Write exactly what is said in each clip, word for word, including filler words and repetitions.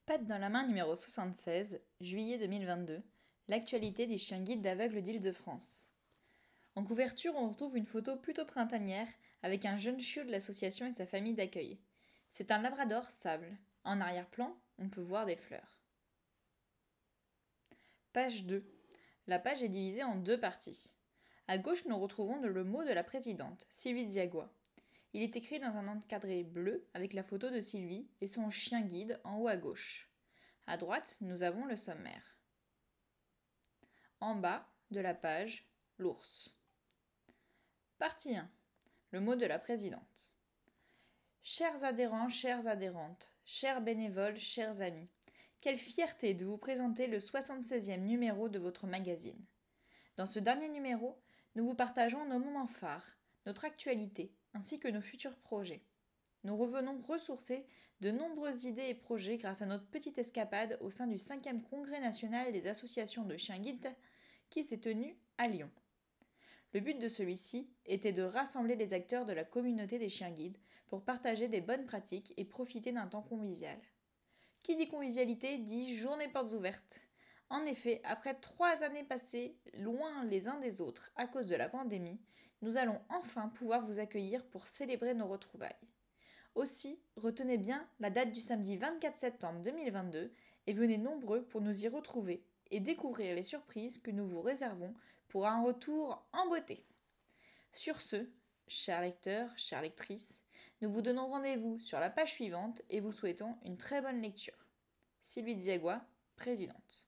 Pattes dans la main numéro soixante-seize, juillet deux mille vingt-deux, l'actualité des chiens guides d'aveugles d'Île-de-France. En couverture, on retrouve une photo plutôt printanière avec un jeune chiot de l'association et sa famille d'accueil. C'est un labrador sable. En arrière-plan, on peut voir des fleurs. Page deux. La page est divisée en deux parties. À gauche, nous retrouvons le mot de la présidente, Sylvie Diagois. Il est écrit dans un encadré bleu avec la photo de Sylvie et son chien guide en haut à gauche. À droite, nous avons le sommaire. En bas de la page, l'ours. Partie un. Le mot de la présidente. Chers adhérents, chères adhérentes, chers bénévoles, chers amis, quelle fierté de vous présenter le soixante-seizième numéro de votre magazine. Dans ce dernier numéro, nous vous partageons nos moments phares, notre actualité, ainsi que nos futurs projets. Nous revenons ressourcer de nombreuses idées et projets grâce à notre petite escapade au sein du cinquième Congrès national des associations de chiens guides qui s'est tenu à Lyon. Le but de celui-ci était de rassembler les acteurs de la communauté des chiens guides pour partager des bonnes pratiques et profiter d'un temps convivial. Qui dit convivialité dit journée portes ouvertes. En effet, après trois années passées loin les uns des autres à cause de la pandémie, nous allons enfin pouvoir vous accueillir pour célébrer nos retrouvailles. Aussi, retenez bien la date du samedi vingt-quatre septembre deux mille vingt-deux et venez nombreux pour nous y retrouver et découvrir les surprises que nous vous réservons pour un retour en beauté. Sur ce, chers lecteurs, chères lectrices, nous vous donnons rendez-vous sur la page suivante et vous souhaitons une très bonne lecture. Sylvie Diagois, présidente.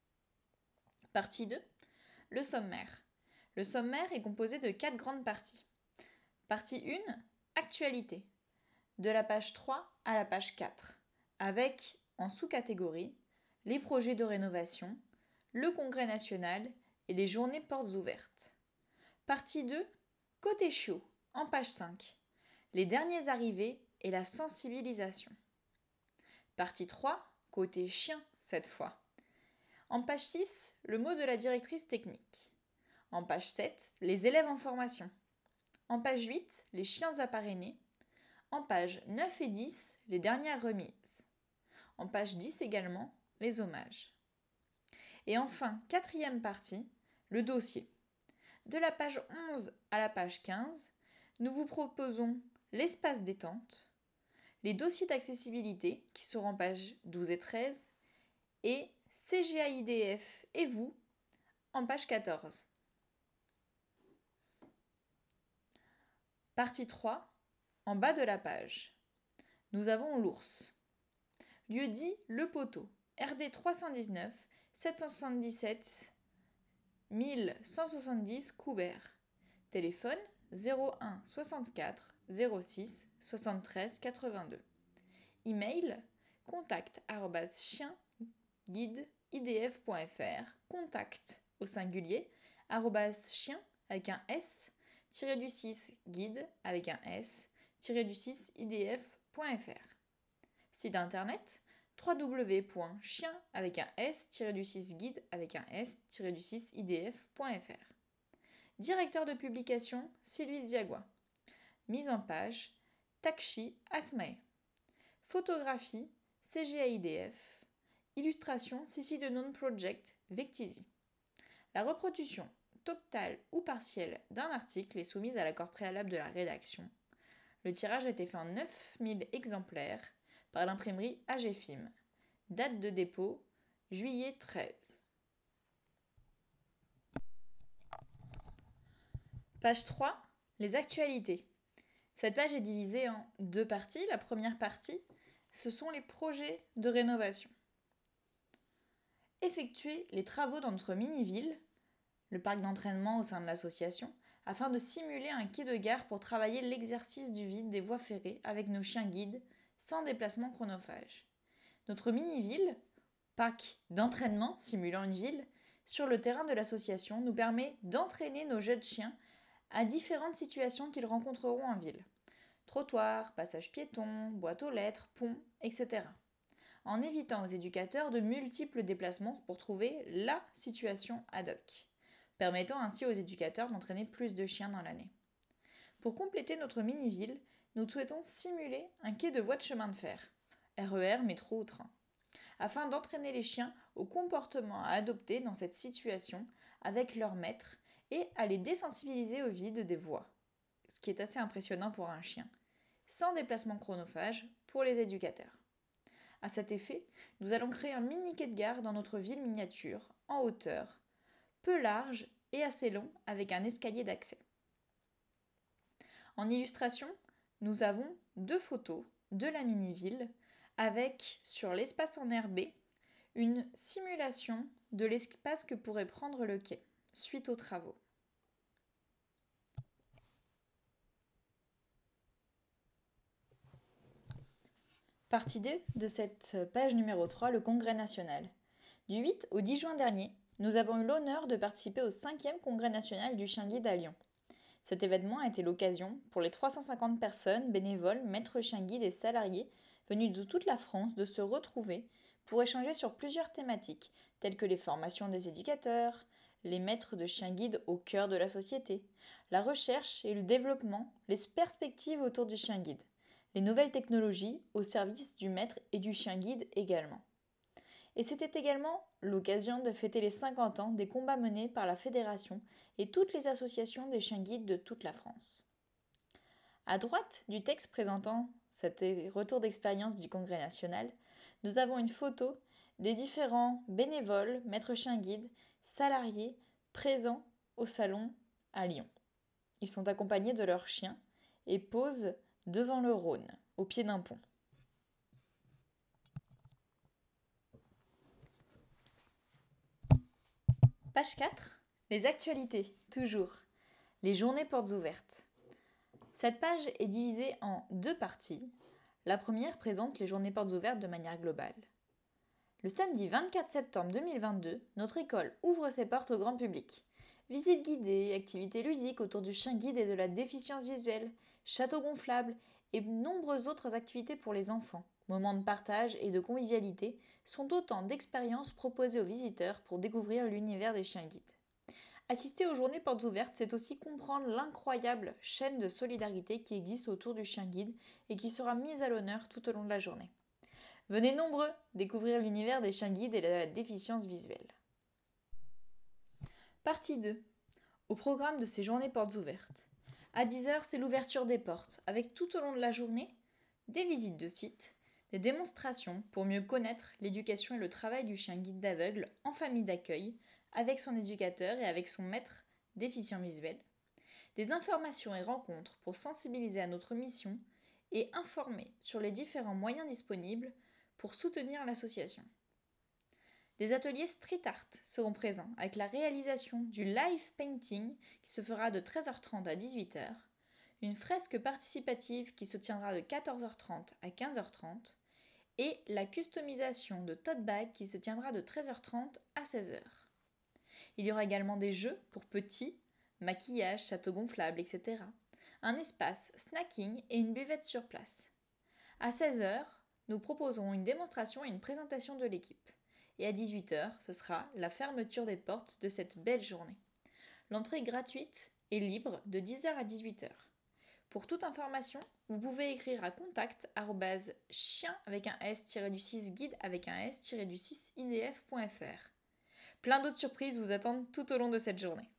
Partie deux. Le sommaire. Le sommaire est composé de quatre grandes parties. Partie un. Actualité. De la page trois à la page quatre, avec, en sous-catégorie, les projets de rénovation, le congrès national et les journées portes ouvertes. Partie deux. Côté chiot, en page cinq. Les derniers arrivés et la sensibilisation. Partie trois. Côté chien, cette fois. En page six, le mot de la directrice technique. En page sept, les élèves en formation. En page huit, les chiens à parrainer. En page neuf et dix, les dernières remises. En page dix également, les hommages. Et enfin, quatrième partie, le dossier. De la page onze à la page quinze, nous vous proposons l'espace détente, les dossiers d'accessibilité qui seront en pages douze et treize, et C G A I D F et vous en page quatorze. Partie trois, en bas de la page. Nous avons l'ours. Lieu-dit Le Poteau, R D trois cent dix-neuf, sept cent soixante-dix-sept, mille cent soixante-dix Coubert. Téléphone zéro un soixante-quatre zéro six soixante-treize quatre-vingt-deux. Email contact arobase chien guide i d f point f r, contact au singulier, arobase chien avec un S, tiré du six guide avec un S, tiré du six idf point f r. Site internet w w w point chien avec un S, tiré du six guide avec un S, tiré du six idf point f r. Directeur de publication Sylvie Diagois. Mise en page Takshi Asmae. Photographie C G A I D F. Illustration Sissi de Non Project Vectisi. La reproduction totale ou partielle d'un article est soumise à l'accord préalable de la rédaction. Le tirage a été fait en neuf mille exemplaires par l'imprimerie A G F I M. Date de dépôt juillet treize. Page trois. Les actualités. Cette page est divisée en deux parties. La première partie, ce sont les projets de rénovation. Effectuer les travaux dans notre mini-ville, le parc d'entraînement au sein de l'association, afin de simuler un quai de gare pour travailler l'exercice du vide des voies ferrées avec nos chiens guides, sans déplacement chronophage. Notre mini-ville, parc d'entraînement simulant une ville, sur le terrain de l'association nous permet d'entraîner nos jeunes chiens à différentes situations qu'ils rencontreront en ville. Trottoirs, passages piétons, boîtes aux lettres, ponts, et cetera. En évitant aux éducateurs de multiples déplacements pour trouver la situation ad hoc, permettant ainsi aux éducateurs d'entraîner plus de chiens dans l'année. Pour compléter notre mini-ville, nous souhaitons simuler un quai de voie de chemin de fer, R E R, métro ou train, afin d'entraîner les chiens au comportement à adopter dans cette situation avec leur maître et à les désensibiliser au vide des voies, ce qui est assez impressionnant pour un chien, sans déplacement chronophage pour les éducateurs. À cet effet, nous allons créer un mini quai de gare dans notre ville miniature, en hauteur, peu large et assez long avec un escalier d'accès. En illustration, nous avons deux photos de la mini-ville avec, sur l'espace enherbé, une simulation de l'espace que pourrait prendre le quai suite aux travaux. Partie deux de cette page numéro trois, le Congrès national. Du huit au dix juin dernier, nous avons eu l'honneur de participer au cinquième Congrès national du chien guide à Lyon. Cet événement a été l'occasion pour les trois cent cinquante personnes, bénévoles, maîtres chiens guides et salariés venus de toute la France de se retrouver pour échanger sur plusieurs thématiques, telles que les formations des éducateurs, les maîtres de chiens guides au cœur de la société, la recherche et le développement, les perspectives autour du chien guide, les nouvelles technologies au service du maître et du chien guide également. Et c'était également l'occasion de fêter les cinquante ans des combats menés par la Fédération et toutes les associations des chiens guides de toute la France. À droite du texte présentant cet retour d'expérience du Congrès national, nous avons une photo des différents bénévoles, maîtres chiens guides, salariés présents au salon à Lyon. Ils sont accompagnés de leurs chiens et posent devant le Rhône, au pied d'un pont. Page quatre. Les actualités, toujours. Les journées portes ouvertes. Cette page est divisée en deux parties. La première présente les journées portes ouvertes de manière globale. Le samedi vingt-quatre septembre deux mille vingt-deux, notre école ouvre ses portes au grand public. Visites guidées, activités ludiques autour du chien guide et de la déficience visuelle, château gonflable et nombreuses autres activités pour les enfants, moments de partage et de convivialité, sont autant d'expériences proposées aux visiteurs pour découvrir l'univers des chiens guides. Assister aux journées portes ouvertes, c'est aussi comprendre l'incroyable chaîne de solidarité qui existe autour du chien guide et qui sera mise à l'honneur tout au long de la journée. Venez nombreux découvrir l'univers des chiens guides et de la déficience visuelle. Partie deux. Au programme de ces journées portes ouvertes. À dix heures, c'est l'ouverture des portes, avec tout au long de la journée des visites de sites, des démonstrations pour mieux connaître l'éducation et le travail du chien guide d'aveugle en famille d'accueil, avec son éducateur et avec son maître déficient visuel, des informations et rencontres pour sensibiliser à notre mission et informer sur les différents moyens disponibles pour soutenir l'association. Des ateliers street art seront présents avec la réalisation du live painting qui se fera de treize heures trente à dix-huit heures, une fresque participative qui se tiendra de quatorze heures trente à quinze heures trente et la customisation de tote bag qui se tiendra de treize heures trente à seize heures. Il y aura également des jeux pour petits, maquillage, château gonflable, et cetera. Un espace snacking et une buvette sur place. À seize heures, nous proposerons une démonstration et une présentation de l'équipe. Et à dix-huit heures, ce sera la fermeture des portes de cette belle journée. L'entrée gratuite et libre de dix heures à dix-huit heures. Pour toute information, vous pouvez écrire à contact arobase chien avec un s-du-six guide avec un s-du-six idf.fr. Plein d'autres surprises vous attendent tout au long de cette journée.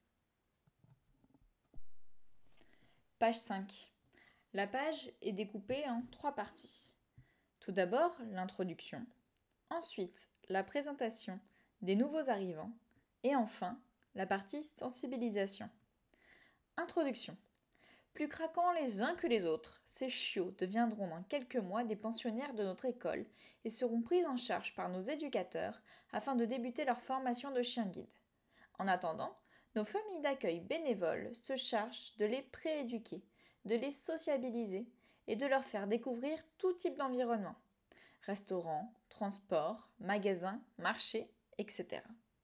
Page cinq. La page est découpée en trois parties. Tout d'abord, l'introduction. Ensuite, la présentation des nouveaux arrivants. Et enfin, la partie sensibilisation. Introduction. Plus craquants les uns que les autres, ces chiots deviendront dans quelques mois des pensionnaires de notre école et seront pris en charge par nos éducateurs afin de débuter leur formation de chien guide. En attendant, nos familles d'accueil bénévoles se chargent de les prééduquer, de les sociabiliser et de leur faire découvrir tout type d'environnement. Restaurants, transports, magasins, marchés, et cetera.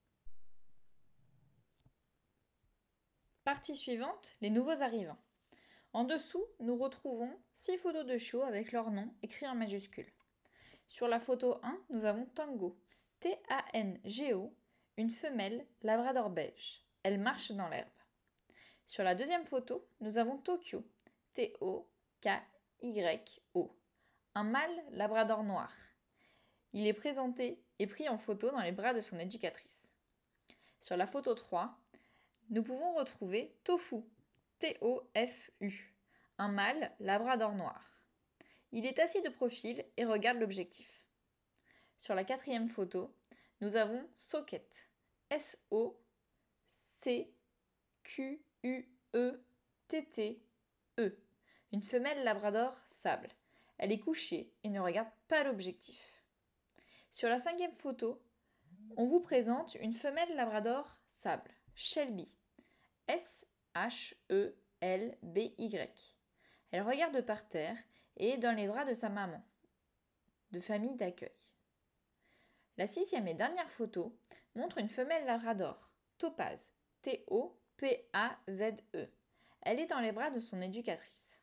Partie suivante, les nouveaux arrivants. En dessous, nous retrouvons six photos de chiots avec leur nom écrit en majuscules. Sur la photo un, nous avons Tango, T A N G O, une femelle labrador beige. Elle marche dans l'herbe. Sur la deuxième photo, nous avons Tokyo, T O K Y O, un mâle labrador noir. Il est présenté est pris en photo dans les bras de son éducatrice. Sur la photo trois, nous pouvons retrouver Tofu, T O F U, un mâle labrador noir. Il est assis de profil et regarde l'objectif. Sur la quatrième photo, nous avons Socket, S O C Q U E T T E, une femelle labrador sable. Elle est couchée et ne regarde pas l'objectif. Sur la cinquième photo, on vous présente une femelle labrador sable, Shelby, S H E L B Y. Elle regarde par terre et est dans les bras de sa maman, de famille d'accueil. La sixième et dernière photo montre une femelle labrador, Topaz, T O P A Z E. Elle est dans les bras de son éducatrice.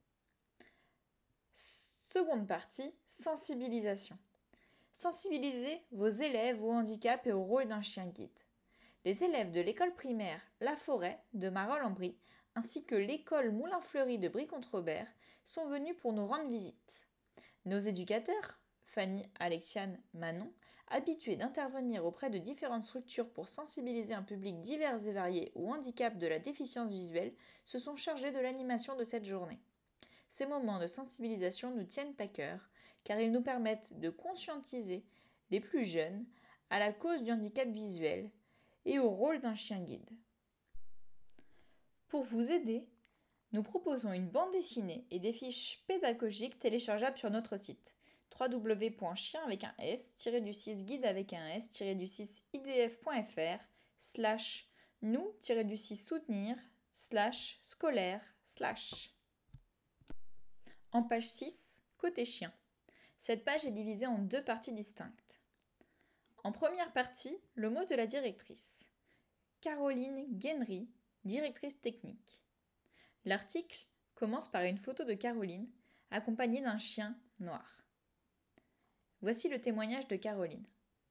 Seconde partie, sensibilisation. Sensibilisez vos élèves au handicap et au rôle d'un chien guide. Les élèves de l'école primaire La Forêt de Marolles-en-Brie ainsi que l'école Moulin-Fleury de Brie-contre-Aubert sont venus pour nous rendre visite. Nos éducateurs, Fanny, Alexiane, Manon, habitués d'intervenir auprès de différentes structures pour sensibiliser un public divers et varié au handicap de la déficience visuelle, se sont chargés de l'animation de cette journée. Ces moments de sensibilisation nous tiennent à cœur, car ils nous permettent de conscientiser les plus jeunes à la cause du handicap visuel et au rôle d'un chien guide. Pour vous aider, nous proposons une bande dessinée et des fiches pédagogiques téléchargeables sur notre site w w w point chien avec un s du six guide avec un s du six idf point f r slash nous du six soutenir slash scolaire slash. En page six, côté chien. Cette page est divisée en deux parties distinctes. En première partie, le mot de la directrice. Caroline Guenry, directrice technique. L'article commence par une photo de Caroline, accompagnée d'un chien noir. Voici le témoignage de Caroline.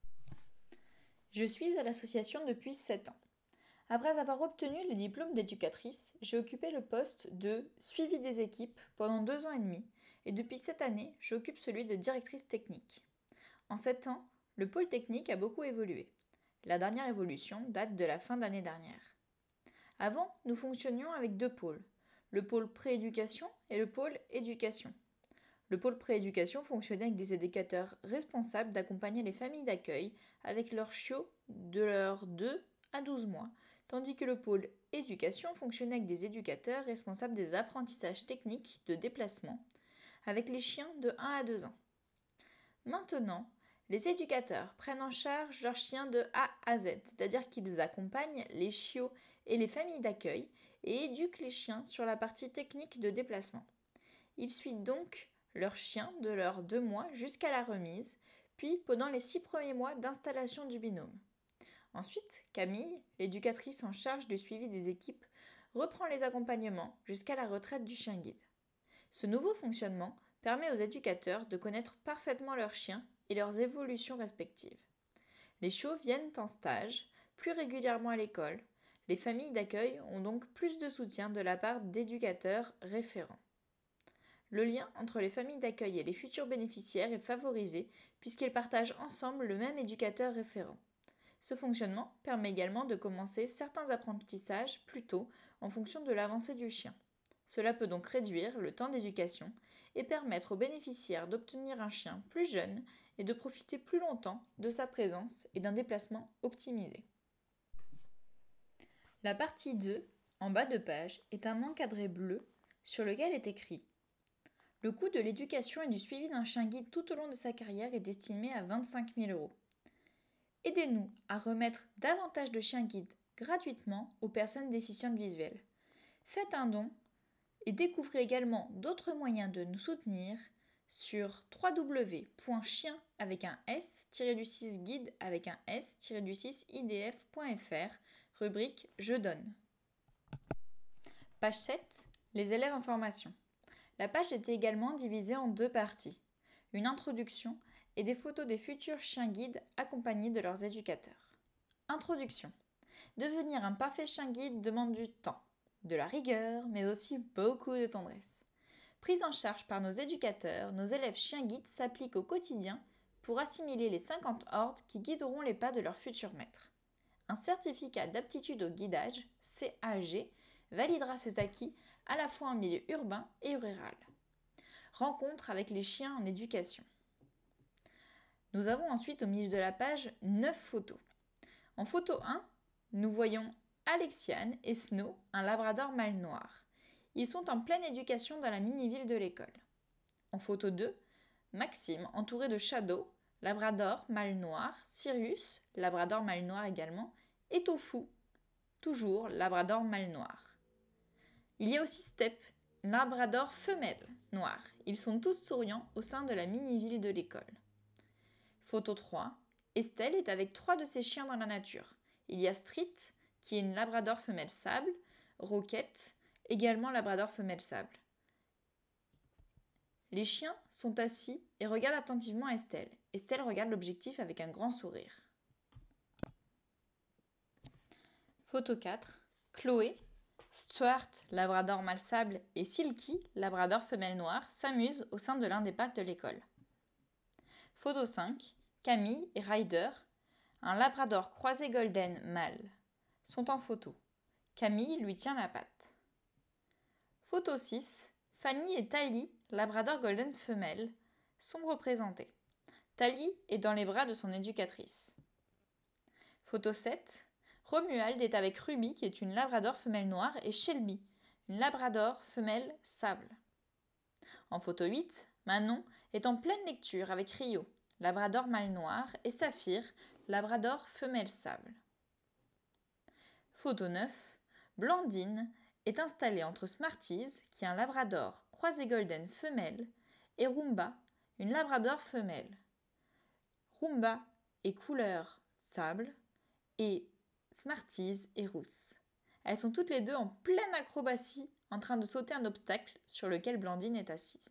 Je suis à l'association depuis sept ans. Après avoir obtenu le diplôme d'éducatrice, j'ai occupé le poste de suivi des équipes pendant deux ans et demi et depuis cette année, j'occupe celui de directrice technique. En sept ans, le pôle technique a beaucoup évolué. La dernière évolution date de la fin d'année dernière. Avant, nous fonctionnions avec deux pôles, le pôle prééducation et le pôle éducation. Le pôle prééducation fonctionnait avec des éducateurs responsables d'accompagner les familles d'accueil avec leurs chiots de leurs deux à douze mois, tandis que le pôle éducation fonctionnait avec des éducateurs responsables des apprentissages techniques de déplacement avec les chiens de un à deux ans. Maintenant, les éducateurs prennent en charge leurs chiens de A à Z, c'est-à-dire qu'ils accompagnent les chiots et les familles d'accueil et éduquent les chiens sur la partie technique de déplacement. Ils suivent donc leurs chiens de leurs deux mois jusqu'à la remise, puis pendant les six premiers mois d'installation du binôme. Ensuite, Camille, l'éducatrice en charge du suivi des équipes, reprend les accompagnements jusqu'à la retraite du chien guide. Ce nouveau fonctionnement permet aux éducateurs de connaître parfaitement leurs chiens et leurs évolutions respectives. Les chiots viennent en stage plus régulièrement à l'école. Les familles d'accueil ont donc plus de soutien de la part d'éducateurs référents. Le lien entre les familles d'accueil et les futurs bénéficiaires est favorisé puisqu'ils partagent ensemble le même éducateur référent. Ce fonctionnement permet également de commencer certains apprentissages plus tôt en fonction de l'avancée du chien. Cela peut donc réduire le temps d'éducation et permettre aux bénéficiaires d'obtenir un chien plus jeune et de profiter plus longtemps de sa présence et d'un déplacement optimisé. La partie deux, en bas de page, est un encadré bleu sur lequel est écrit « Le coût de l'éducation et du suivi d'un chien guide tout au long de sa carrière est estimé à vingt-cinq mille euros. Aidez-nous à remettre davantage de chiens guides gratuitement aux personnes déficientes visuelles. Faites un don et découvrez également d'autres moyens de nous soutenir sur w w w point chien avec un s du six guide avec un s du six idf point f r, rubrique Je donne. Page sept. Les élèves en formation. La page était également divisée en deux parties, une introduction et des photos des futurs chiens guides accompagnés de leurs éducateurs. Introduction. Devenir un parfait chien guide demande du temps, de la rigueur, mais aussi beaucoup de tendresse. Prise en charge par nos éducateurs, nos élèves chiens guides s'appliquent au quotidien pour assimiler les cinquante hordes qui guideront les pas de leur futur maître. Un certificat d'aptitude au guidage, C A G, validera ses acquis à la fois en milieu urbain et rural. Rencontre avec les chiens en éducation. Nous avons ensuite au milieu de la page neuf photos. En photo un, nous voyons Alexiane et Snow, un labrador mâle noir. Ils sont en pleine éducation dans la mini-ville de l'école. En photo deux, Maxime, entouré de Shadow, labrador mâle noir, Sirius, labrador mâle noir également, et Tofu, toujours labrador mâle noir. Il y a aussi Step, labrador femelle noire. Ils sont tous souriants au sein de la mini-ville de l'école. Photo trois, Estelle est avec trois de ses chiens dans la nature. Il y a Street, qui est une labrador femelle sable, Roquette, également labrador femelle sable. Les chiens sont assis et regardent attentivement Estelle. Estelle regarde l'objectif avec un grand sourire. Photo quatre. Chloé, Stuart, labrador mâle sable, et Silky, labrador femelle noire, s'amusent au sein de l'un des parcs de l'école. Photo cinq. Camille et Ryder, un labrador croisé golden mâle, sont en photo. Camille lui tient la patte. Photo six. Fanny et Tally, labrador golden femelle, sont représentés. Tally est dans les bras de son éducatrice. Photo sept. Romuald est avec Ruby, qui est une labrador femelle noire, et Shelby, une labrador femelle sable. En photo huit, Manon est en pleine lecture avec Rio, labrador mâle noir, et Saphir, labrador femelle sable. Photo neuf. Blandine est installée entre Smarties, qui est un labrador croisé golden femelle, et Roomba, une labrador femelle. Roomba est couleur sable et Smarties est rousse. Elles sont toutes les deux en pleine acrobatie, en train de sauter un obstacle sur lequel Blandine est assise.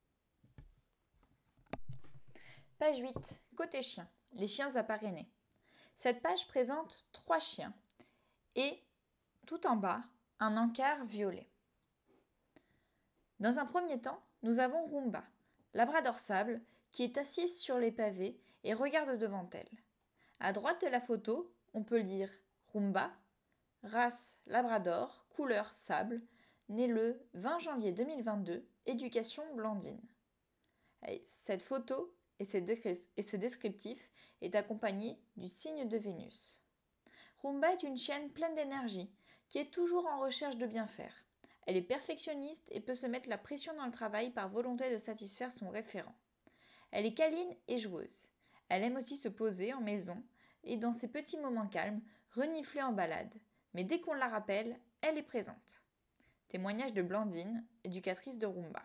Page huit. Côté chien. Les chiens à parrainer. Cette page présente trois chiens et, tout en bas, un encart violet. Dans un premier temps, nous avons Roomba, labrador sable, qui est assise sur les pavés et regarde devant elle. À droite de la photo, on peut lire Roomba, race labrador, couleur sable, né le vingt janvier deux mille vingt-deux, éducation Blandine. Et cette photo et ce descriptif est accompagné du signe de Vénus. Roomba est une chienne pleine d'énergie, qui est toujours en recherche de bien faire. Elle est perfectionniste et peut se mettre la pression dans le travail par volonté de satisfaire son référent. Elle est câline et joueuse. Elle aime aussi se poser en maison et dans ses petits moments calmes, renifler en balade. Mais dès qu'on la rappelle, elle est présente. Témoignage de Blandine, éducatrice de Roomba.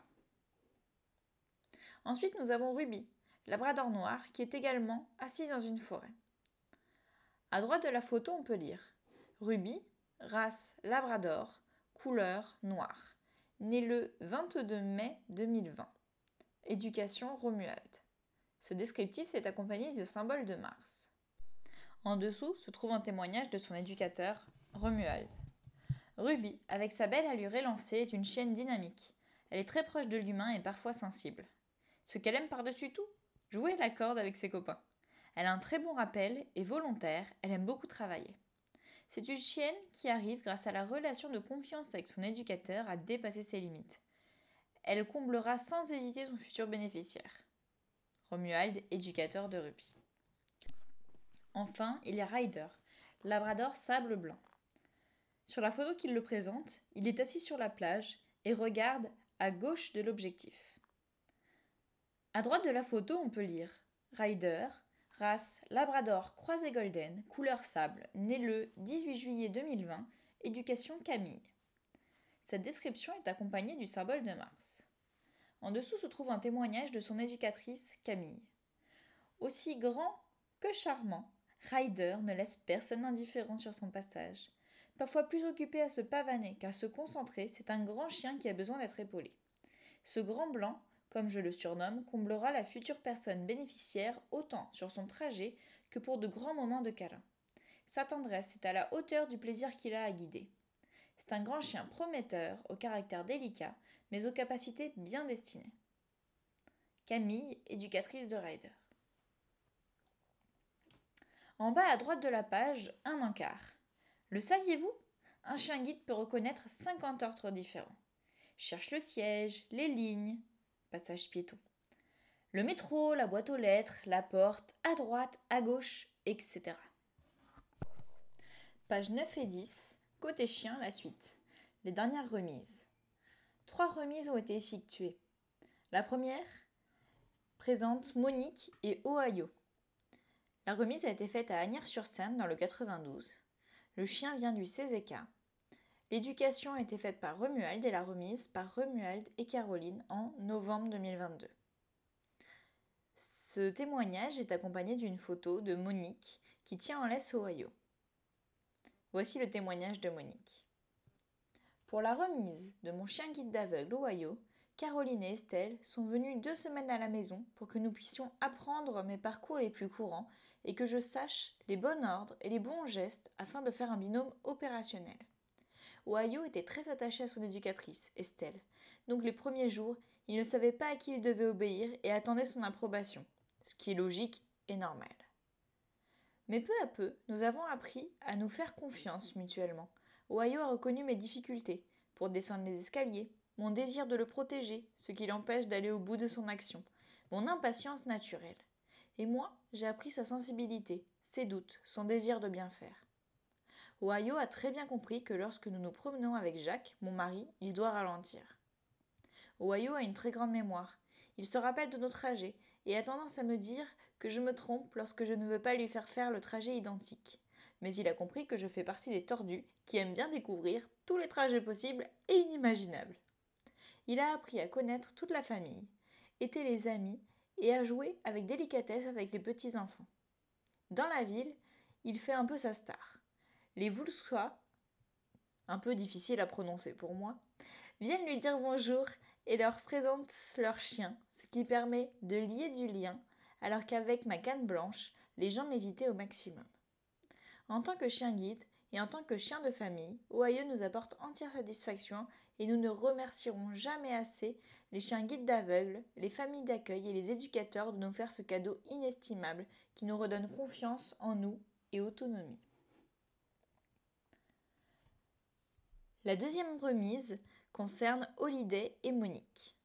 Ensuite, nous avons Ruby, labrador noir, qui est également assise dans une forêt. À droite de la photo, on peut lire Ruby, race labrador, couleur noire, né le vingt-deux mai deux mille vingt. Éducation Romuald. Ce descriptif est accompagné du symbole de Mars. En dessous se trouve un témoignage de son éducateur, Romuald. Ruby, avec sa belle allure élancée, est une chienne dynamique. Elle est très proche de l'humain et parfois sensible. Ce qu'elle aime par-dessus tout, jouer la corde avec ses copains. Elle a un très bon rappel et volontaire, elle aime beaucoup travailler. C'est une chienne qui arrive, grâce à la relation de confiance avec son éducateur, à dépasser ses limites. Elle comblera sans hésiter son futur bénéficiaire. Romuald, éducateur de Ruby. Enfin, il y a Ryder, labrador sable blanc. Sur la photo qu'il le présente, il est assis sur la plage et regarde à gauche de l'objectif. À droite de la photo, on peut lire Ryder, race labrador croisé golden, couleur sable, né le dix-huit juillet deux mille vingt, éducation Camille. Cette description est accompagnée du symbole de Mars. En dessous se trouve un témoignage de son éducatrice Camille. Aussi grand que charmant, Ryder ne laisse personne indifférent sur son passage. Parfois plus occupé à se pavaner qu'à se concentrer, c'est un grand chien qui a besoin d'être épaulé. Ce grand blanc, comme je le surnomme, comblera la future personne bénéficiaire autant sur son trajet que pour de grands moments de câlin. Sa tendresse est à la hauteur du plaisir qu'il a à guider. C'est un grand chien prometteur, au caractère délicat, mais aux capacités bien destinées. Camille, éducatrice de Ryder. En bas à droite de la page, un encart. Le saviez-vous? Un chien guide peut reconnaître cinquante ordres différents. Cherche le siège, les lignes, passage piéton. Le métro, la boîte aux lettres, la porte, à droite, à gauche, et cetera. Pages neuf et dix, côté chien, la suite. Les dernières remises. Trois remises ont été effectuées. La première présente Monique et Ohio. La remise a été faite à Agnières-sur-Seine dans le quatre-vingt-douze. Le chien vient du C Z K. L'éducation a été faite par Romuald et la remise par Romuald et Caroline en novembre deux mille vingt-deux. Ce témoignage est accompagné d'une photo de Monique qui tient en laisse Ohio. Voici le témoignage de Monique. Pour la remise de mon chien guide d'aveugle Ohio, Caroline et Estelle sont venues deux semaines à la maison pour que nous puissions apprendre mes parcours les plus courants et que je sache les bons ordres et les bons gestes afin de faire un binôme opérationnel. Ohio était très attaché à son éducatrice, Estelle, donc les premiers jours, il ne savait pas à qui il devait obéir et attendait son approbation, ce qui est logique et normal. Mais peu à peu, nous avons appris à nous faire confiance mutuellement. Ohio a reconnu mes difficultés pour descendre les escaliers, mon désir de le protéger, ce qui l'empêche d'aller au bout de son action, mon impatience naturelle. Et moi, j'ai appris sa sensibilité, ses doutes, son désir de bien faire. Ohio a très bien compris que lorsque nous nous promenons avec Jacques, mon mari, il doit ralentir. Ohio a une très grande mémoire. Il se rappelle de nos trajets et a tendance à me dire que je me trompe lorsque je ne veux pas lui faire faire le trajet identique. Mais il a compris que je fais partie des tordus qui aiment bien découvrir tous les trajets possibles et inimaginables. Il a appris à connaître toute la famille, était les amis et à jouer avec délicatesse avec les petits-enfants. Dans la ville, il fait un peu sa star. Les Voulsois, un peu difficile à prononcer pour moi, viennent lui dire bonjour et leur présentent leur chien, ce qui permet de lier du lien, alors qu'avec ma canne blanche, les gens m'évitaient au maximum. En tant que chien guide et en tant que chien de famille, Ohio nous apporte entière satisfaction et nous ne remercierons jamais assez les chiens guides d'aveugles, les familles d'accueil et les éducateurs de nous faire ce cadeau inestimable qui nous redonne confiance en nous et autonomie. La deuxième remise concerne Holiday et Monique.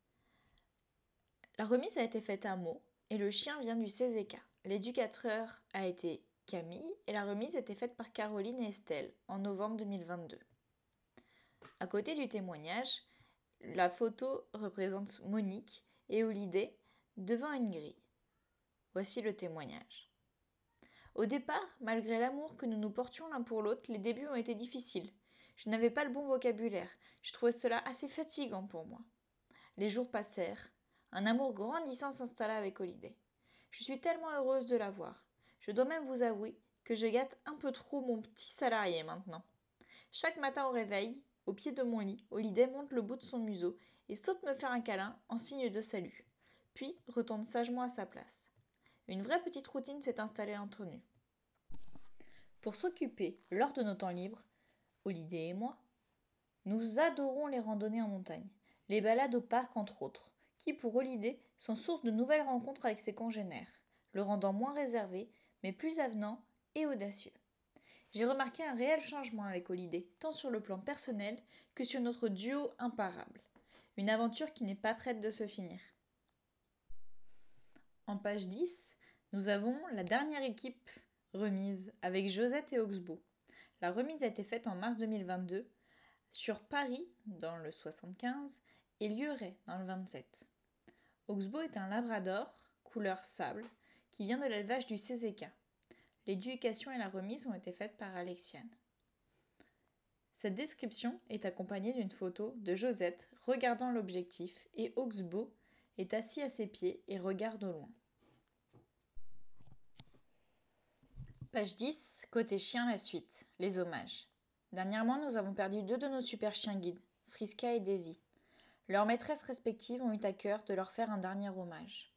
La remise a été faite à Meaux et le chien vient du C Z K. L'éducateur a été Camille et la remise a été faite par Caroline et Estelle en novembre deux mille vingt-deux. À côté du témoignage, la photo représente Monique et Holiday devant une grille. Voici le témoignage. Au départ, malgré l'amour que nous nous portions l'un pour l'autre, les débuts ont été difficiles. Je n'avais pas le bon vocabulaire, je trouvais cela assez fatigant pour moi. Les jours passèrent, un amour grandissant s'installa avec Holiday. Je suis tellement heureuse de la voir. Je dois même vous avouer que je gâte un peu trop mon petit salarié maintenant. Chaque matin au réveil, au pied de mon lit, Holiday monte le bout de son museau et saute me faire un câlin en signe de salut, puis retourne sagement à sa place. Une vraie petite routine s'est installée entre nous. Pour s'occuper, lors de nos temps libres, Holiday et moi, nous adorons les randonnées en montagne, les balades au parc entre autres, qui pour Holiday sont source de nouvelles rencontres avec ses congénères, le rendant moins réservé, mais plus avenant et audacieux. J'ai remarqué un réel changement avec Holiday, tant sur le plan personnel que sur notre duo imparable. Une aventure qui n'est pas prête de se finir. En page dix, nous avons la dernière équipe remise avec Josette et Oxbow. La remise a été faite en mars deux mille vingt-deux sur Paris, dans le soixante-quinze, et Lieuret, dans le vingt-sept. Oxbow est un labrador, couleur sable, qui vient de l'élevage du C Z K. L'éducation et la remise ont été faites par Alexiane. Cette description est accompagnée d'une photo de Josette regardant l'objectif et Oxbow est assis à ses pieds et regarde au loin. Page dix, côté chien, la suite, les hommages. Dernièrement, nous avons perdu deux de nos super chiens guides, Friska et Daisy. Leurs maîtresses respectives ont eu à cœur de leur faire un dernier hommage.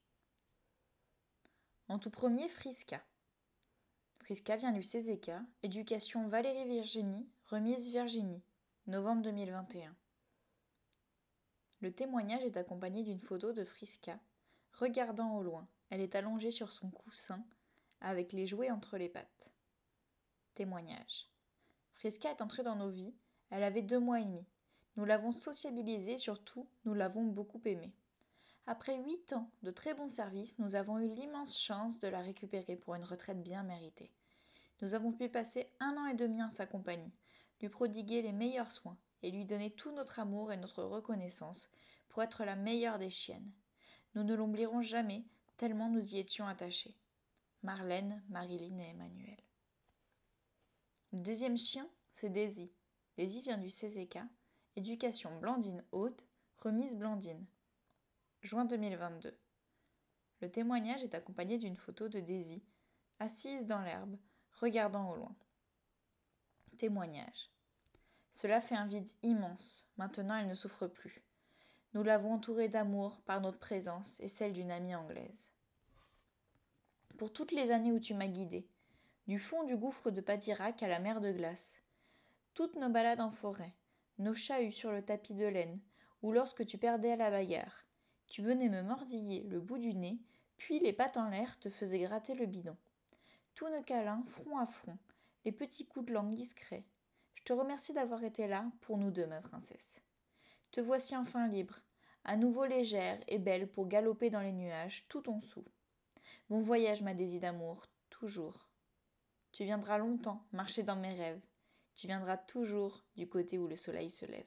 En tout premier, Friska. Friska vient du C Z K, éducation Valérie Virginie, remise Virginie, novembre deux mille vingt et un. Le témoignage est accompagné d'une photo de Friska, regardant au loin. Elle est allongée sur son coussin, avec les jouets entre les pattes. Témoignage. Friska est entrée dans nos vies, elle avait deux mois et demi. Nous l'avons sociabilisée et surtout, nous l'avons beaucoup aimée. Après huit ans de très bons services, nous avons eu l'immense chance de la récupérer pour une retraite bien méritée. Nous avons pu passer un an et demi en sa compagnie, lui prodiguer les meilleurs soins et lui donner tout notre amour et notre reconnaissance pour être la meilleure des chiennes. Nous ne l'oublierons jamais, tellement nous y étions attachés. Marlène, Marilyn et Emmanuel. Le deuxième chien, c'est Daisy. Daisy vient du C Z K, éducation Blandine Haute, remise Blandine. Juin deux mille vingt-deux. Le témoignage est accompagné d'une photo de Daisy, assise dans l'herbe, regardant au loin. Témoignage. Cela fait un vide immense, maintenant elle ne souffre plus. Nous l'avons entourée d'amour par notre présence et celle d'une amie anglaise. Pour toutes les années où tu m'as guidée, du fond du gouffre de Padirac à la mer de glace, toutes nos balades en forêt, nos chahuts sur le tapis de laine, ou lorsque tu perdais à la bagarre, tu venais me mordiller le bout du nez, puis les pattes en l'air te faisaient gratter le bidon. Tous nos câlins, front à front, les petits coups de langue discrets. Je te remercie d'avoir été là pour nous deux, ma princesse. Te voici enfin libre, à nouveau légère et belle pour galoper dans les nuages, tout en dessous. Bon voyage, ma Daisy d'amour, toujours. Tu viendras longtemps marcher dans mes rêves. Tu viendras toujours du côté où le soleil se lève.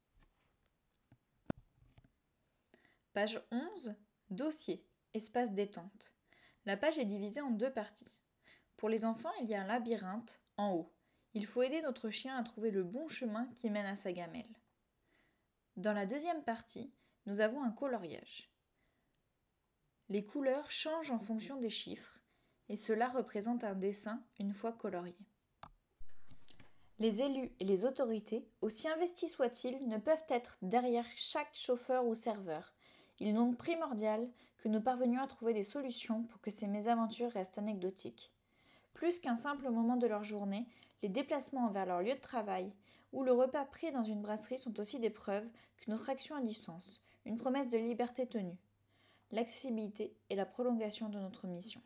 Page onze. Dossier. Espace détente. La page est divisée en deux parties. Pour les enfants, il y a un labyrinthe en haut. Il faut aider notre chien à trouver le bon chemin qui mène à sa gamelle. Dans la deuxième partie, nous avons un coloriage. Les couleurs changent en fonction des chiffres et cela représente un dessin une fois colorié. Les élus et les autorités, aussi investis soient-ils, ne peuvent être derrière chaque chauffeur ou serveur. Il est donc primordial que nous parvenions à trouver des solutions pour que ces mésaventures restent anecdotiques. Plus qu'un simple moment de leur journée, les déplacements vers leur lieu de travail ou le repas pris dans une brasserie sont aussi des preuves que notre action a du sens, une promesse de liberté tenue. L'accessibilité est la prolongation de notre mission.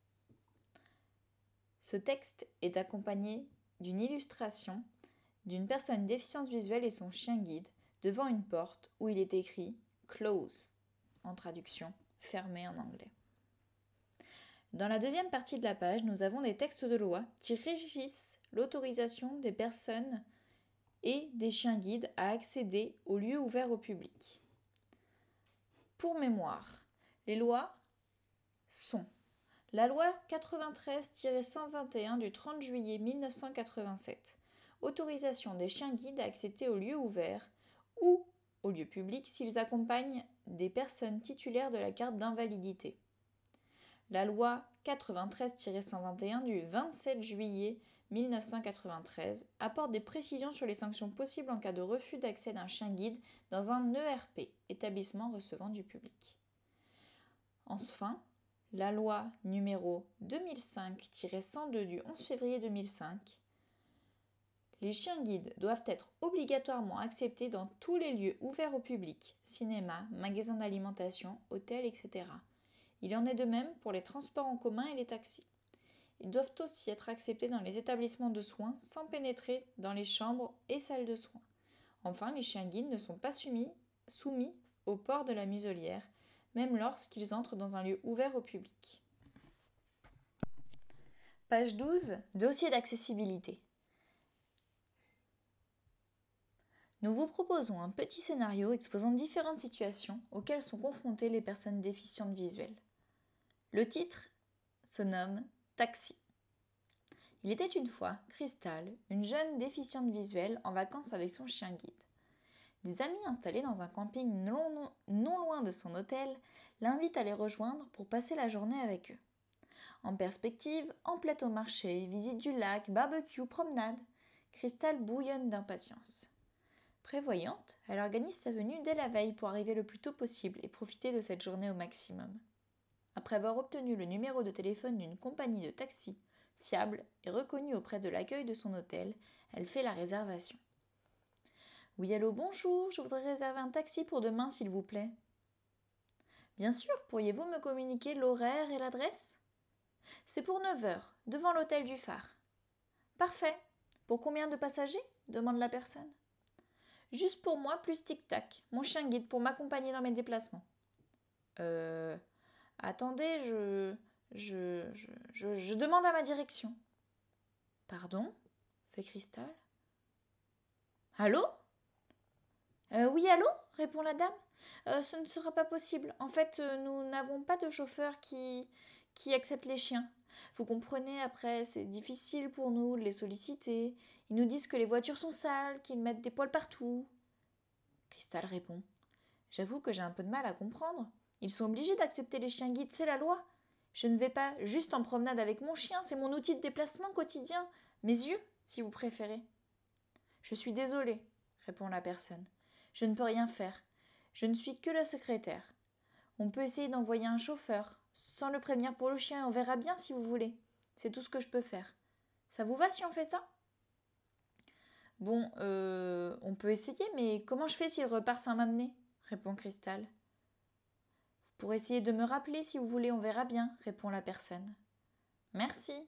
Ce texte est accompagné d'une illustration d'une personne déficiente visuelle et son chien guide devant une porte où il est écrit « Close » en traduction, fermé en anglais. Dans la deuxième partie de la page, nous avons des textes de loi qui régissent l'autorisation des personnes et des chiens guides à accéder aux lieux ouverts au public. Pour mémoire, les lois sont la loi quatre-vingt-treize cent vingt et un du trente juillet mille neuf cent quatre-vingt-sept, autorisation des chiens guides à accéder aux lieux ouverts ou aux lieux publics s'ils accompagnent des personnes titulaires de la carte d'invalidité. La loi quatre-vingt-treize cent vingt et un du vingt-sept juillet mille neuf cent quatre-vingt-treize apporte des précisions sur les sanctions possibles en cas de refus d'accès d'un chien guide dans un E R P, établissement recevant du public. Enfin, la loi numéro deux mille cinq cent deux du onze février deux mille cinq. Les chiens guides doivent être obligatoirement acceptés dans tous les lieux ouverts au public, cinéma, magasins d'alimentation, hôtels, et cetera. Il en est de même pour les transports en commun et les taxis. Ils doivent aussi être acceptés dans les établissements de soins sans pénétrer dans les chambres et salles de soins. Enfin, les chiens guides ne sont pas soumis, soumis au port de la muselière, même lorsqu'ils entrent dans un lieu ouvert au public. Page douze. Dossier d'accessibilité. Nous vous proposons un petit scénario exposant différentes situations auxquelles sont confrontées les personnes déficientes visuelles. Le titre se nomme « Taxi ». Il était une fois Cristal, une jeune déficiente visuelle en vacances avec son chien guide. Des amis installés dans un camping non, non, non loin de son hôtel l'invitent à les rejoindre pour passer la journée avec eux. En perspective, emplette au marché, visite du lac, barbecue, promenade, Cristal bouillonne d'impatience. Prévoyante, elle organise sa venue dès la veille pour arriver le plus tôt possible et profiter de cette journée au maximum. Après avoir obtenu le numéro de téléphone d'une compagnie de taxi fiable et reconnue auprès de l'accueil de son hôtel, elle fait la réservation. « Oui, allô, bonjour, je voudrais réserver un taxi pour demain, s'il vous plaît. »« Bien sûr, pourriez-vous me communiquer l'horaire et l'adresse ?»« C'est pour neuf heures, devant l'hôtel du phare. Parfait. Pour combien de passagers demande la personne. Juste pour moi, plus tic-tac, mon chien guide pour m'accompagner dans mes déplacements. Euh. Attendez, je. Je. Je. Je, je demande à ma direction. Pardon fait Cristal. Allô euh, Oui, allô répond la dame. Euh, ce ne sera pas possible. En fait, euh, nous n'avons pas de chauffeur qui, qui accepte les chiens. Vous comprenez, après, c'est difficile pour nous de les solliciter. Ils nous disent que les voitures sont sales, qu'ils mettent des poils partout. Cristal répond. J'avoue que j'ai un peu de mal à comprendre. Ils sont obligés d'accepter les chiens guides, c'est la loi. Je ne vais pas juste en promenade avec mon chien, c'est mon outil de déplacement quotidien. Mes yeux, si vous préférez. Je suis désolée, répond la personne. Je ne peux rien faire. Je ne suis que la secrétaire. On peut essayer d'envoyer un chauffeur, sans le prévenir pour le chien, et on verra bien si vous voulez. C'est tout ce que je peux faire. Ça vous va si on fait ça ? Bon, euh, on peut essayer, mais comment je fais s'il repart sans m'amener ? Répond Cristal. Vous pourrez essayer de me rappeler si vous voulez, on verra bien, répond la personne. Merci.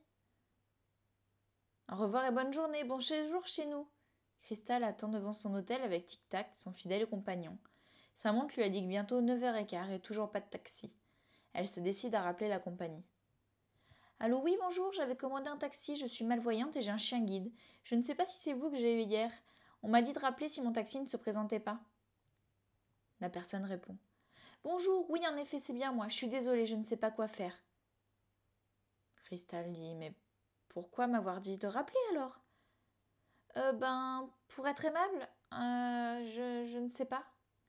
Au revoir et bonne journée, bon séjour chez nous. Cristal attend devant son hôtel avec Tic-Tac, son fidèle compagnon. Sa montre lui indique bientôt neuf heures quinze et toujours pas de taxi. Elle se décide à rappeler la compagnie. Allô, oui, bonjour, j'avais commandé un taxi, je suis malvoyante et j'ai un chien guide. Je ne sais pas si c'est vous que j'ai eu hier. On m'a dit de rappeler si mon taxi ne se présentait pas. La personne répond. Bonjour, oui, en effet, c'est bien moi, je suis désolée, je ne sais pas quoi faire. Cristal dit. Mais pourquoi m'avoir dit de rappeler alors ? Euh, ben, pour être aimable, euh, je, je ne sais pas.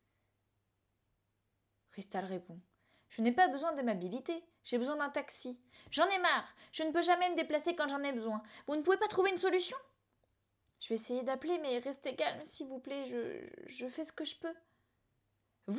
Cristal répond. Je n'ai pas besoin d'aimabilité, j'ai besoin d'un taxi. J'en ai marre, je ne peux jamais me déplacer quand j'en ai besoin. Vous ne pouvez pas trouver une solution ? Je vais essayer d'appeler, mais restez calme, s'il vous plaît, je, je fais ce que je peux. Vous ?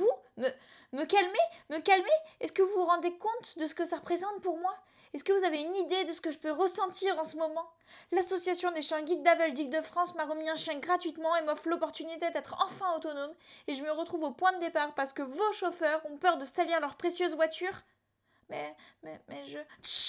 Me, me calmer ? Me calmer ? Est-ce que vous vous rendez compte de ce que ça représente pour moi ? Est-ce que vous avez une idée de ce que je peux ressentir en ce moment ? L'association des chiens guides d'Aveugles d'Île-de-France m'a remis un chien gratuitement et m'offre l'opportunité d'être enfin autonome, et je me retrouve au point de départ parce que vos chauffeurs ont peur de salir leur précieuse voiture. Mais, mais, mais je... Tchut !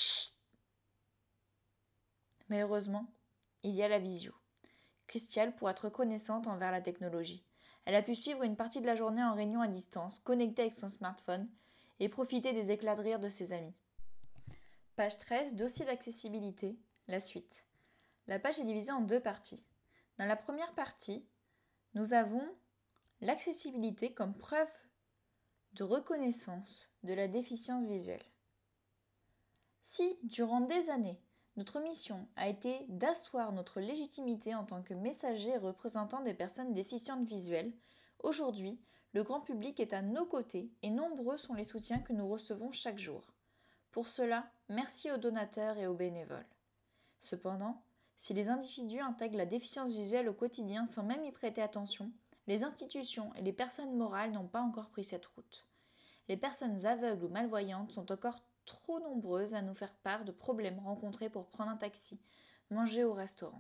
Mais heureusement, il y a la visio. Cristal pour être reconnaissante envers la technologie. Elle a pu suivre une partie de la journée en réunion à distance, connectée avec son smartphone, et profiter des éclats de rire de ses amis. Page treize, dossier d'accessibilité, la suite. La page est divisée en deux parties. Dans la première partie, nous avons l'accessibilité comme preuve de reconnaissance de la déficience visuelle. Si, durant des années, notre mission a été d'asseoir notre légitimité en tant que messager et représentant des personnes déficientes visuelles, aujourd'hui, le grand public est à nos côtés et nombreux sont les soutiens que nous recevons chaque jour. Pour cela, merci aux donateurs et aux bénévoles. Cependant, si les individus intègrent la déficience visuelle au quotidien sans même y prêter attention, les institutions et les personnes morales n'ont pas encore pris cette route. Les personnes aveugles ou malvoyantes sont encore trop nombreuses à nous faire part de problèmes rencontrés pour prendre un taxi, manger au restaurant.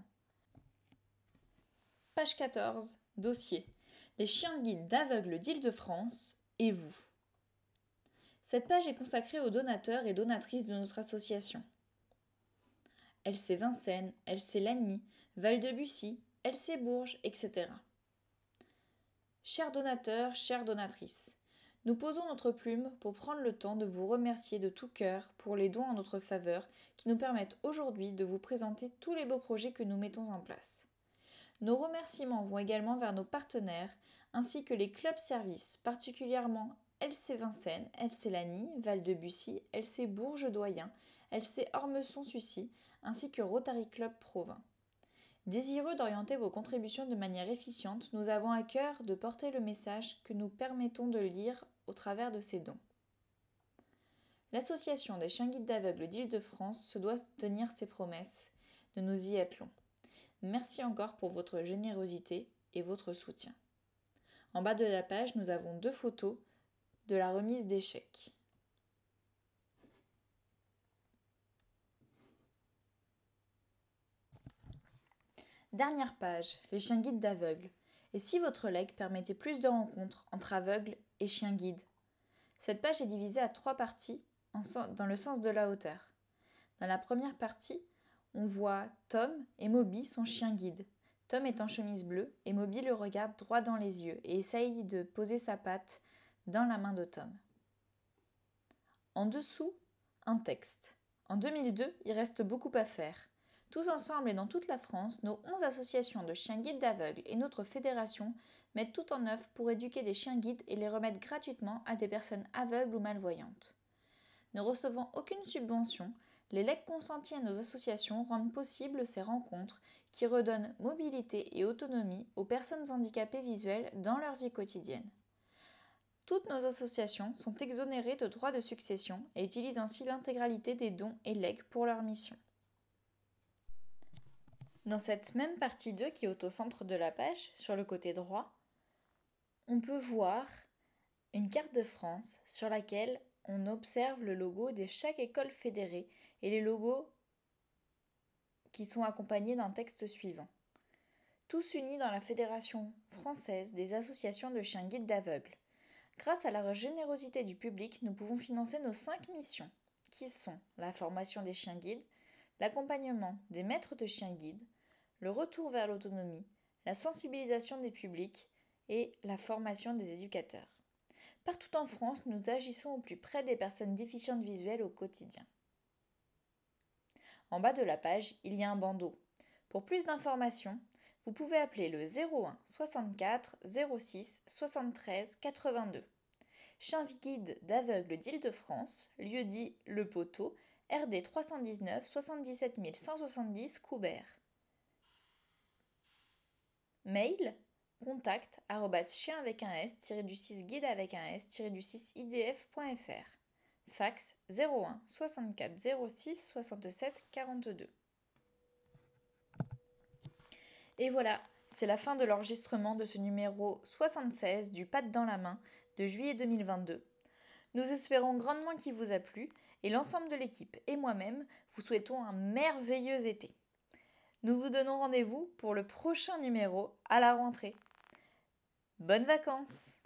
Page quatorze, dossier. Les chiens guides d'aveugles d'Île-de-France et vous. Cette page est consacrée aux donateurs et donatrices de notre association. L C Vincennes, L C Lagny, Val-de-Bussy, L C Bourges, et cetera. Chers donateurs, chères donatrices, nous posons notre plume pour prendre le temps de vous remercier de tout cœur pour les dons en notre faveur qui nous permettent aujourd'hui de vous présenter tous les beaux projets que nous mettons en place. Nos remerciements vont également vers nos partenaires ainsi que les clubs services, particulièrement L C Vincennes, L C Lagny, Val-de-Bussy, L C Bourges-Doyen, L C Ormesson-Sucy, ainsi que Rotary Club Provins. Désireux d'orienter vos contributions de manière efficiente, nous avons à cœur de porter le message que nous permettons de lire au travers de ces dons. L'Association des chiens guides d'aveugles d'Île-de-France se doit tenir ses promesses, de nous y attelons. Merci encore pour votre générosité et votre soutien. En bas de la page, nous avons deux photos de la remise des chèques. Dernière page, les chiens guides d'aveugles. Et si votre legs permettait plus de rencontres entre aveugles et chiens guides ? Cette page est divisée à trois parties dans le sens de la hauteur. Dans la première partie, on voit Tom et Moby, son chien guide. Tom est en chemise bleue et Moby le regarde droit dans les yeux et essaye de poser sa patte dans la main de Tom. En dessous, un texte. En deux mille deux, il reste beaucoup à faire. Tous ensemble et dans toute la France, nos onze associations de chiens guides d'aveugles et notre fédération mettent tout en œuvre pour éduquer des chiens guides et les remettre gratuitement à des personnes aveugles ou malvoyantes. Ne recevant aucune subvention, les legs consentis à nos associations rendent possible ces rencontres qui redonnent mobilité et autonomie aux personnes handicapées visuelles dans leur vie quotidienne. Toutes nos associations sont exonérées de droits de succession et utilisent ainsi l'intégralité des dons et legs pour leur mission. Dans cette même partie deux qui est au centre de la page, sur le côté droit, on peut voir une carte de France sur laquelle on observe le logo de chaque école fédérée et les logos qui sont accompagnés d'un texte suivant. Tous unis dans la Fédération française des associations de chiens guides d'aveugles. Grâce à la générosité du public, nous pouvons financer nos cinq missions, qui sont la formation des chiens guides, l'accompagnement des maîtres de chiens guides, le retour vers l'autonomie, la sensibilisation des publics et la formation des éducateurs. Partout en France, nous agissons au plus près des personnes déficientes visuelles au quotidien. En bas de la page, il y a un bandeau. Pour plus d'informations, vous pouvez appeler le zéro un soixante-quatre zéro six soixante-treize quatre-vingt-deux. Chien guide d'aveugles d'Île-de-France, lieu-dit Le Poteau, R D trois cent dix-neuf soixante-dix-sept mille cent soixante-dix Coubert. Mail contact arobase chien avec un s du six guide avec un s du six idf.fr. Fax zéro un soixante-quatre zéro six soixante-sept quarante-deux. Et voilà, c'est la fin de l'enregistrement de ce numéro soixante-seize du Patte dans la main de juillet deux mille vingt-deux. Nous espérons grandement qu'il vous a plu et l'ensemble de l'équipe et moi-même vous souhaitons un merveilleux été. Nous vous donnons rendez-vous pour le prochain numéro à la rentrée. Bonnes vacances!